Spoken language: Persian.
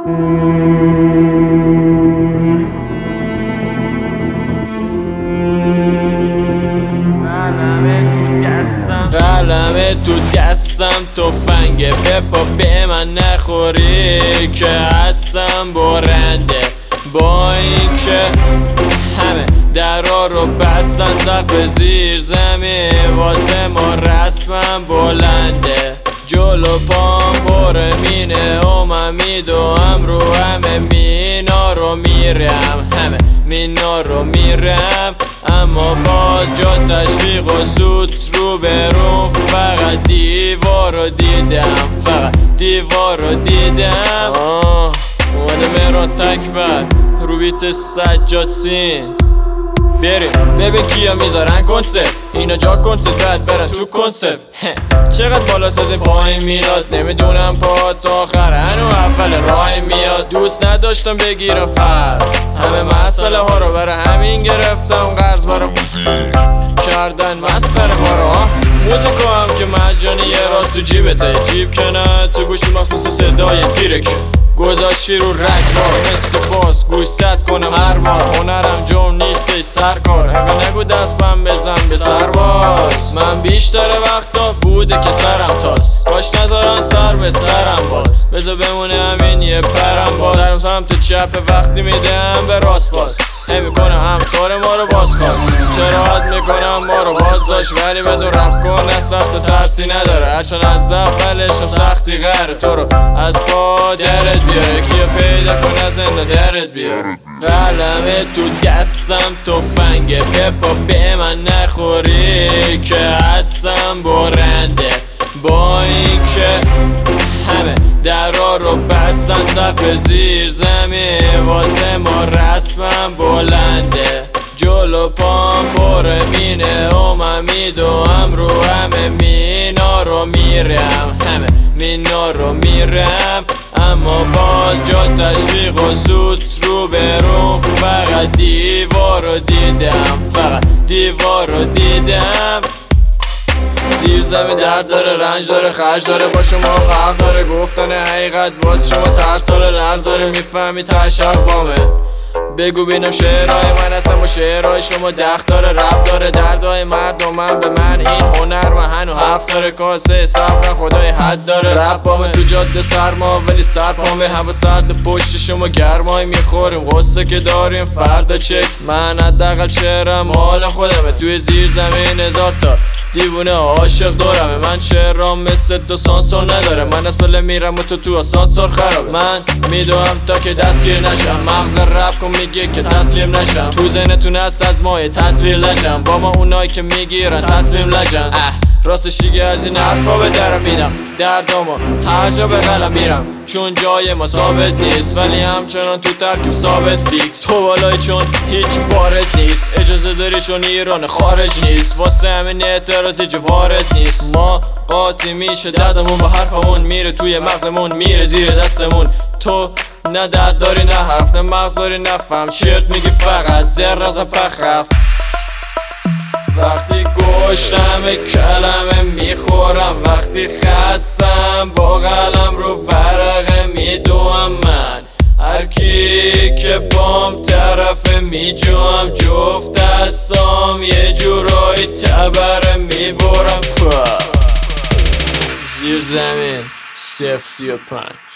قلمه تو دستم تفنگه بپا به من نخوری که هستم برنده. با این که همه درا رو بستن سقف زیر زمین واسه ما رسمم بلنده. جلو پام پر مینه و من میدوام رو همه مینا رو میرم، همه مینا رو میرم، اما باز جا تشویق و سوت رو برون فقط دیوار رو دیدم، فقط دیوار رو دیدم. اومده مهران تکبر رو بیت سجاد سین. بریم ببین کیا میذارن کنسرت، اینا جا کنسرت بعد برن تو کنسرت. چقدر بالا سازیم پایین میاد، نمیدونم پا تا آخر هنو اول راه میاد. دوست نداشتم بگیرم فرد، همه مسئله ها رو برای همین گرفتم قرض برای موزیک کردن مسخره بارا. موزیکو هم که مجانی یه راست تو جیبته، جیب که نه تو گوشی مخصوص صدای تیرک گذاشتی رو رگبار مثل باس گوش ست کنم هر بار. هنرم جرم نیستش سرکار، انقدر نگو دست من بزن به سرباز. من بیشتر وقتا بوده که سرم تاست، کاش نذارن سر به سرم باز، بذار بمونه همین یه پرم باز. سرم سمت چپ وقتی میدم به راست باز، نمیکنم همسار ما رو باز خواست. چرا میکنم ما رو باز داشت، ولی بدون رب کن از سخت ترسی نداره. هرچند از اولشم سختی غره، تو رو از پا درت بیاره، کیو پیدا کن از زنده درت بیاره. قلمه تو دستم تفنگه بپا به من نخوری که هستم برنده. با این که همه درا رو بستن سقف زیر زمین واسه ما رسمم بلنده. جلو پام پر مینه و من میدوام رو همه مینا رو میرم، همه مینا رو میرم، اما باز جا تشویق و سوت رو برون فقط دیوار رو دیدم، فقط دیوار رو دیدم. زیر زمین درد داره، رنج داره، خرج داره، با شما فرق داره. گفتن حقیقت واس شما ترس داره، لرز داره، میفهمی تشق بامه. بگو بینم شعرهای من هستم و شعرهای شما دخت داره، رب داره، دردهای مردم من به من این هنر من هنو هفت داره. کاسه صبر خدای حد داره، رب بامه تو جاده سرما ولی سرپامه، هوا سرد پشت شما گرمای میخوریم، غصه که داریم فردا چک. من حداقل شعرم مال خودمه، توی زیر زمین هزار تا دیوونه عاشق دورمه. من شعرام مثل تو سانسور نداره، من از پله میرم و تو آسانسور خرابه. من میدوام تا که دستگیر نشم، مغز رپ کن میگه که تسلیم نشم. تو ذهنتون هست از ماه تصویر لجم، با ما اونایی که میگیرن تصمیم لجن. راستش دیگه از این حرفا به درم میدم، دردامو هر جا به قلم میرم، چون جای ما ثابت نیست ولی همچنان تو ترکیب ثابت فیکس. تو بالای چون هیچ بارت نیست، اجازه داری چون ایران خارج نیست، واسه همین اعتراض هیچ وارد نیست. ما قاطی میشه دردمون با حرفمون، میره توی مغزمون میره زیر دستمون. تو نه درد داری نه حرف، نه مغز داری نه فهم، چرت میگی فقط زر ازم پخف. وقتی گوشم کلمه میخورم، وقتی خستم با قلم رو ورقه میدوم من. هر کی که بام طرف میجوام، جفت دستام یه جورایی تبره میبرم. زیر زمین 035